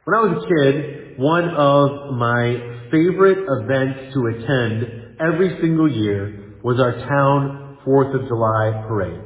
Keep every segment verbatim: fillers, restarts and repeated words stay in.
When I was a kid, one of my favorite events to attend every single year was our town fourth of July parade.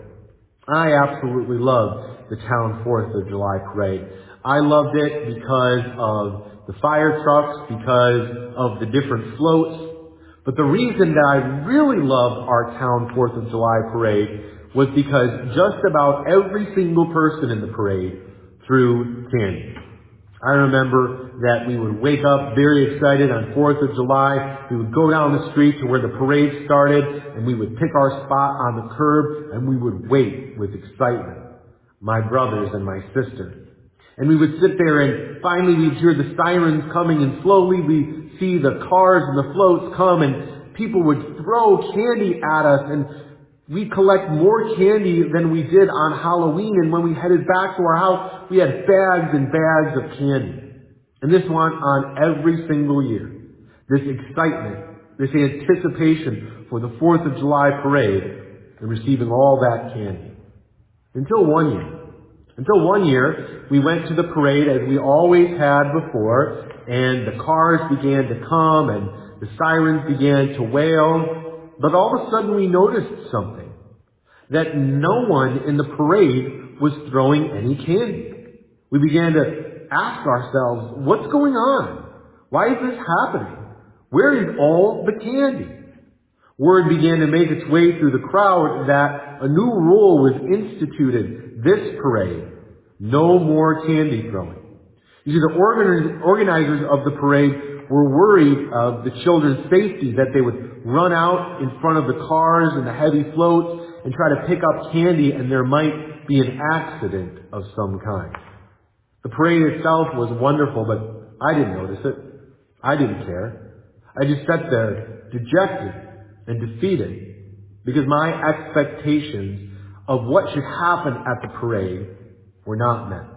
I absolutely loved the town fourth of July parade. I loved it because of the fire trucks, because of the different floats. But the reason that I really loved our town fourth of July parade was because just about every single person in the parade threw candy. I remember that we would wake up very excited on fourth of July. We would go down the street to where the parade started, and we would pick our spot on the curb, and we would wait with excitement, my brothers and my sister. And we would sit there, and finally we'd hear the sirens coming, and slowly we'd see the cars and the floats come, and people would throw candy at us, and we'd collect more candy than we did on Halloween, and when we headed back to our house, we had bags and bags of candy. And this went on every single year. This excitement, this anticipation for the fourth of July parade and receiving all that candy. Until one year. Until one year, we went to the parade as we always had before, and the cars began to come, and the sirens began to wail. But all of a sudden we noticed something, that no one in the parade was throwing any candy. We began to ask ourselves, what's going on? Why is this happening? Where is all the candy? Word began to make its way through the crowd that a new rule was instituted this parade. No more candy throwing. You see, the organizers of the parade were worried of the children's safety, that they would run out in front of the cars and the heavy floats and try to pick up candy, and there might be an accident of some kind. The parade itself was wonderful, but I didn't notice it. I didn't care. I just sat there dejected and defeated because my expectations of what should happen at the parade were not met.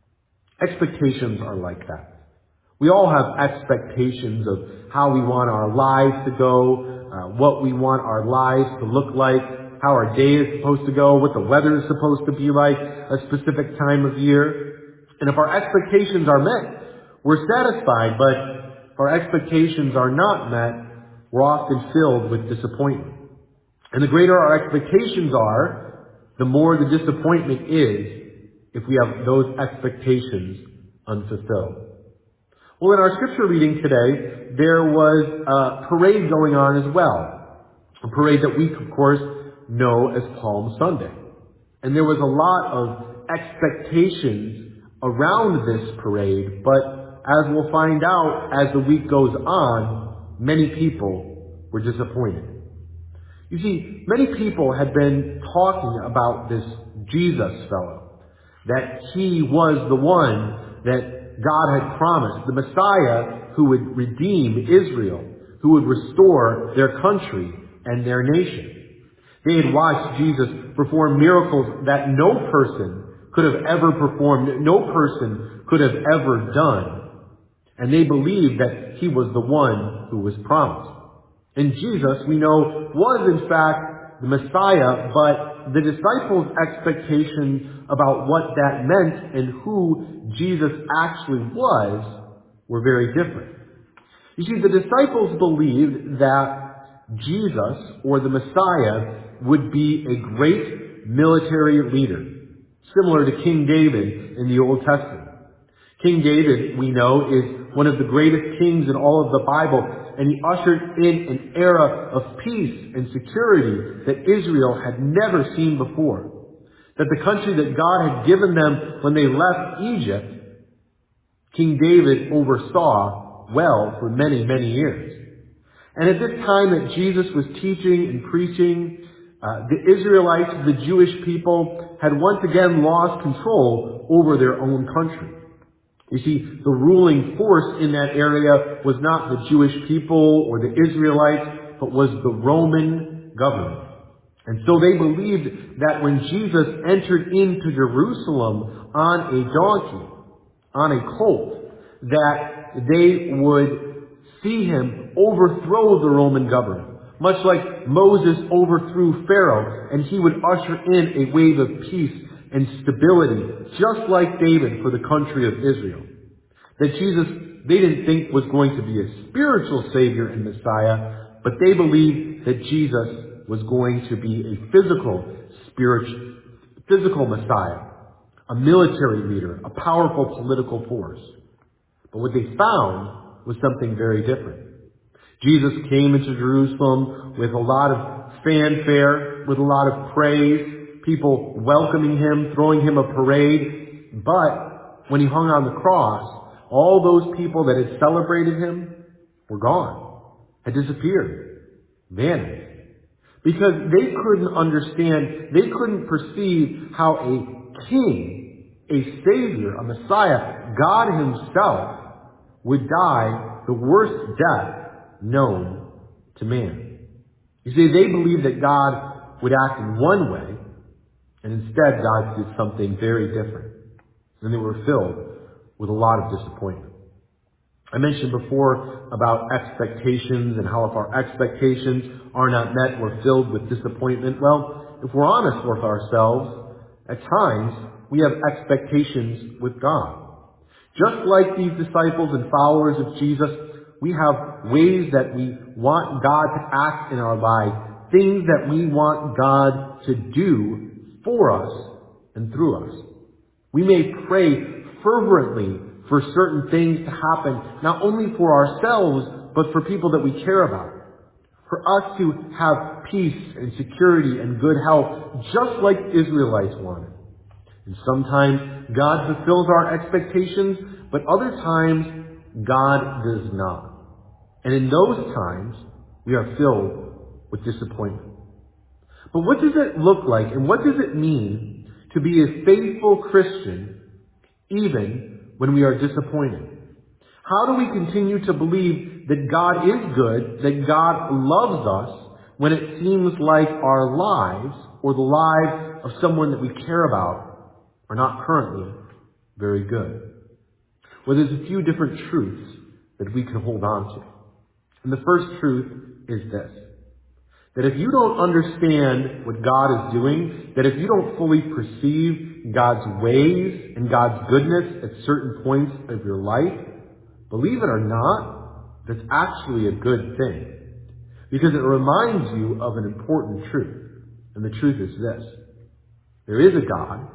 Expectations are like that. We all have expectations of how we want our lives to go, uh, what we want our lives to look like, how our day is supposed to go, what the weather is supposed to be like a specific time of year. And if our expectations are met, we're satisfied, but if our expectations are not met, we're often filled with disappointment. And the greater our expectations are, the more the disappointment is if we have those expectations unfulfilled. Well, in our scripture reading today, there was a parade going on as well. A parade that we, of course, know as Palm Sunday. And there was a lot of expectations around this parade, but as we'll find out as the week goes on, many people were disappointed. You see, many people had been talking about this Jesus fellow, that he was the one that God had promised, the Messiah who would redeem Israel, who would restore their country and their nation. They had watched Jesus perform miracles that no person could have ever performed, no person could have ever done. And they believed that he was the one who was promised. And Jesus, we know, was in fact the Messiah, but the disciples' expectations about what that meant and who Jesus actually was were very different. You see, the disciples believed that Jesus, or the Messiah, would be a great military leader, similar to King David in the Old Testament. King David, we know, is one of the greatest kings in all of the Bible, and he ushered in an era of peace and security that Israel had never seen before. That the country that God had given them when they left Egypt, King David oversaw well for many, many years. And at this time that Jesus was teaching and preaching, uh, the Israelites, the Jewish people, had once again lost control over their own country. You see, the ruling force in that area was not the Jewish people or the Israelites, but was the Roman government. And so they believed that when Jesus entered into Jerusalem on a donkey, on a colt, that they would see him overthrow the Roman government, much like Moses overthrew Pharaoh, and he would usher in a wave of peace and stability, just like David for the country of Israel. That Jesus, they didn't think was going to be a spiritual Savior and Messiah, but they believed that Jesus was going to be a physical, spiritual, physical Messiah, a military leader, a powerful political force. But what they found was something very different. Jesus came into Jerusalem with a lot of fanfare, with a lot of praise, people welcoming him, throwing him a parade. But when he hung on the cross, all those people that had celebrated him were gone, had disappeared, vanished. Because they couldn't understand, they couldn't perceive how a king, a savior, a Messiah, God himself, would die the worst death known to man. You see, they believed that God would act in one way, and instead God did something very different. And they were filled with a lot of disappointment. I mentioned before about expectations and how if our expectations are not met, we're filled with disappointment. Well, if we're honest with ourselves, at times we have expectations with God. Just like these disciples and followers of Jesus, we have ways that we want God to act in our lives, things that we want God to do for us and through us. We may pray fervently for certain things to happen, not only for ourselves, but for people that we care about. For us to have peace and security and good health, just like the Israelites wanted. And sometimes God fulfills our expectations, but other times God does not. And in those times, we are filled with disappointment. But what does it look like and what does it mean to be a faithful Christian even when we are disappointed? How do we continue to believe that God is good, that God loves us, when it seems like our lives or the lives of someone that we care about are not currently very good? Well, there's a few different truths that we can hold on to. And the first truth is this, that if you don't understand what God is doing, that if you don't fully perceive God's ways and God's goodness at certain points of your life, believe it or not, that's actually a good thing. Because it reminds you of an important truth. And the truth is this, there is a God,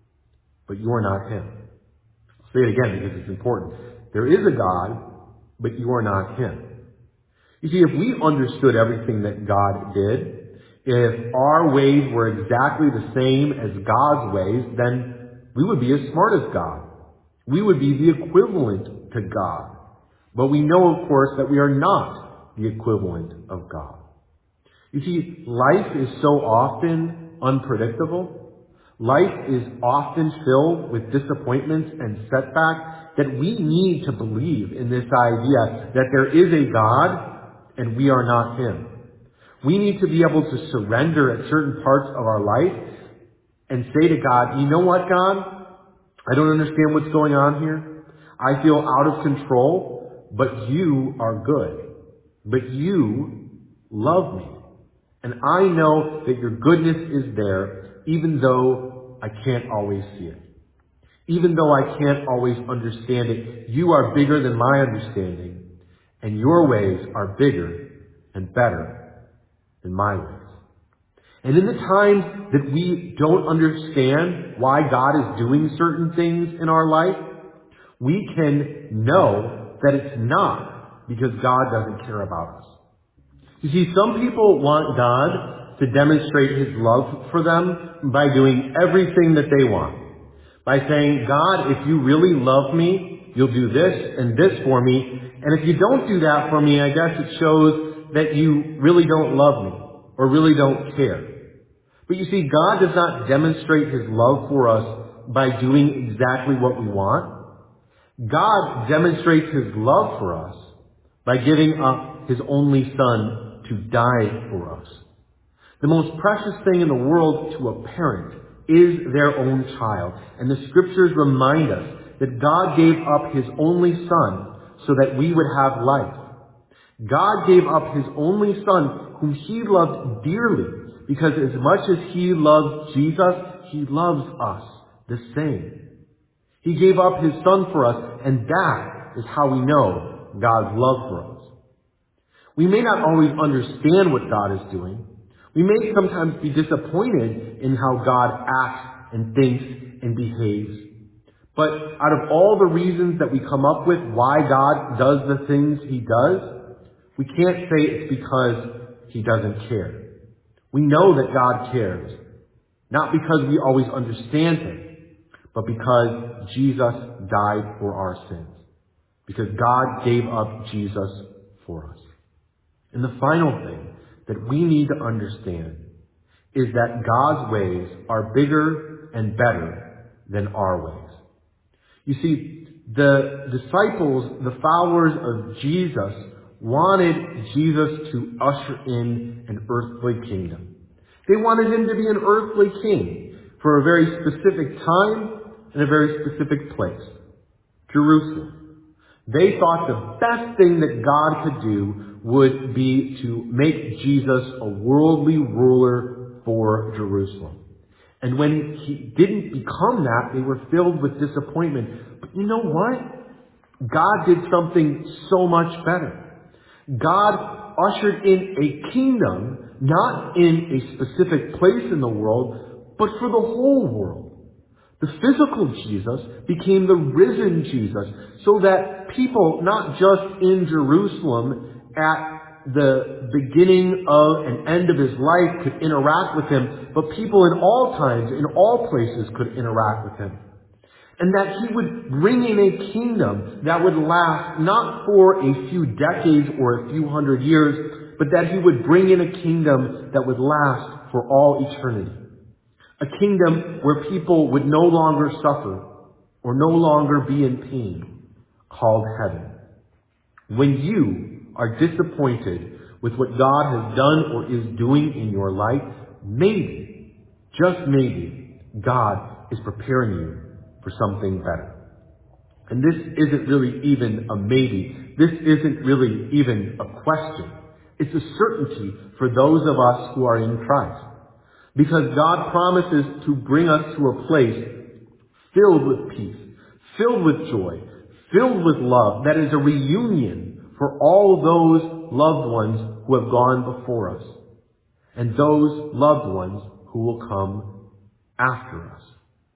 but you are not Him. I'll say it again because it's important. There is a God, but you are not Him. You see, if we understood everything that God did, if our ways were exactly the same as God's ways, then we would be as smart as God. We would be the equivalent to God. But we know, of course, that we are not the equivalent of God. You see, life is so often unpredictable. Life is often filled with disappointments and setbacks that we need to believe in this idea that there is a God and we are not Him. We need to be able to surrender at certain parts of our life and say to God, you know what, God? I don't understand what's going on here. I feel out of control, but you are good. But you love me. And I know that your goodness is there, even though I can't always see it. Even though I can't always understand it, you are bigger than my understanding. And your ways are bigger and better than my ways. And in the times that we don't understand why God is doing certain things in our life, we can know that it's not because God doesn't care about us. You see, some people want God to demonstrate His love for them by doing everything that they want. By saying, God, if you really love me, you'll do this and this for me. And if you don't do that for me, I guess it shows that you really don't love me or really don't care. But you see, God does not demonstrate His love for us by doing exactly what we want. God demonstrates His love for us by giving up His only Son to die for us. The most precious thing in the world to a parent is their own child. And the Scriptures remind us that God gave up His only Son so that we would have life. God gave up His only Son whom He loved dearly, because as much as He loves Jesus, He loves us the same. He gave up His Son for us, and that is how we know God's love for us. We may not always understand what God is doing. We may sometimes be disappointed in how God acts and thinks and behaves. But out of all the reasons that we come up with why God does the things he does, we can't say it's because he doesn't care. We know that God cares, not because we always understand him, but because Jesus died for our sins. Because God gave up Jesus for us. And the final thing that we need to understand is that God's ways are bigger and better than our ways. You see, the disciples, the followers of Jesus, wanted Jesus to usher in an earthly kingdom. They wanted him to be an earthly king for a very specific time and a very specific place, Jerusalem. They thought the best thing that God could do would be to make Jesus a worldly ruler for Jerusalem. And when he didn't become that, they were filled with disappointment. But you know what? God did something so much better. God ushered in a kingdom, not in a specific place in the world, but for the whole world. The physical Jesus became the risen Jesus, so that people, not just in Jerusalem, at the beginning of and end of his life could interact with him, but people in all times, in all places could interact with him. And that he would bring in a kingdom that would last not for a few decades or a few hundred years, but that he would bring in a kingdom that would last for all eternity. A kingdom where people would no longer suffer or no longer be in pain, called heaven. When you are disappointed with what God has done or is doing in your life, maybe, just maybe, God is preparing you for something better. And this isn't really even a maybe. This isn't really even a question. It's a certainty for those of us who are in Christ. Because God promises to bring us to a place filled with peace, filled with joy, filled with love, that is a reunion for all those loved ones who have gone before us, and those loved ones who will come after us.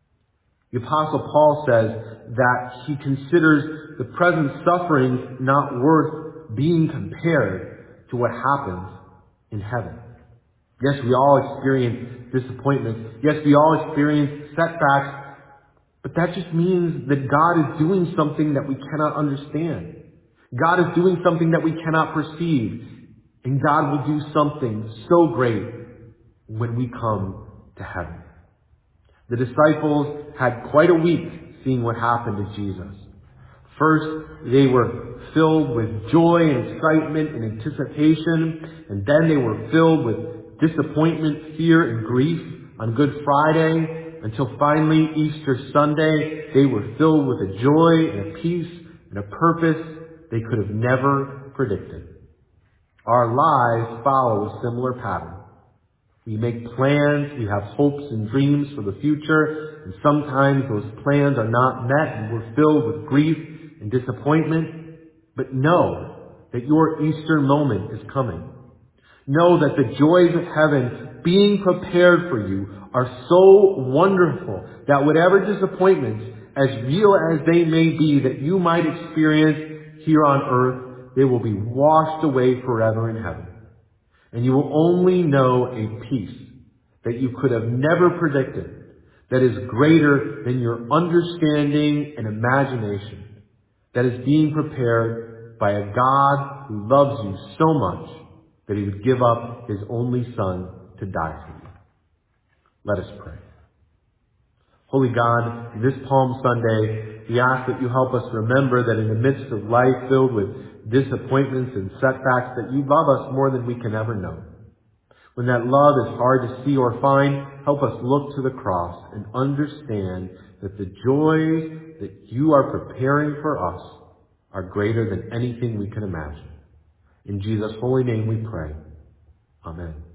The Apostle Paul says that he considers the present suffering not worth being compared to what happens in heaven. Yes, we all experience disappointment. Yes, we all experience setbacks. But that just means that God is doing something that we cannot understand. God is doing something that we cannot perceive. And God will do something so great when we come to heaven. The disciples had quite a week seeing what happened to Jesus. First, they were filled with joy and excitement and anticipation. And then they were filled with disappointment, fear, and grief on Good Friday, until finally Easter Sunday, they were filled with a joy and a peace and a purpose they could have never predicted. Our lives follow a similar pattern. We make plans, we have hopes and dreams for the future, and sometimes those plans are not met and we're filled with grief and disappointment. But know that your Easter moment is coming. Know that the joys of heaven being prepared for you are so wonderful that whatever disappointments, as real as they may be, that you might experience here on earth, they will be washed away forever in heaven. And you will only know a peace that you could have never predicted, that is greater than your understanding and imagination, that is being prepared by a God who loves you so much that he would give up his only Son to die for you. Let us pray. Holy God, this Palm Sunday, we ask that you help us remember that in the midst of life filled with disappointments and setbacks, that you love us more than we can ever know. When that love is hard to see or find, help us look to the cross and understand that the joys that you are preparing for us are greater than anything we can imagine. In Jesus' holy name we pray. Amen.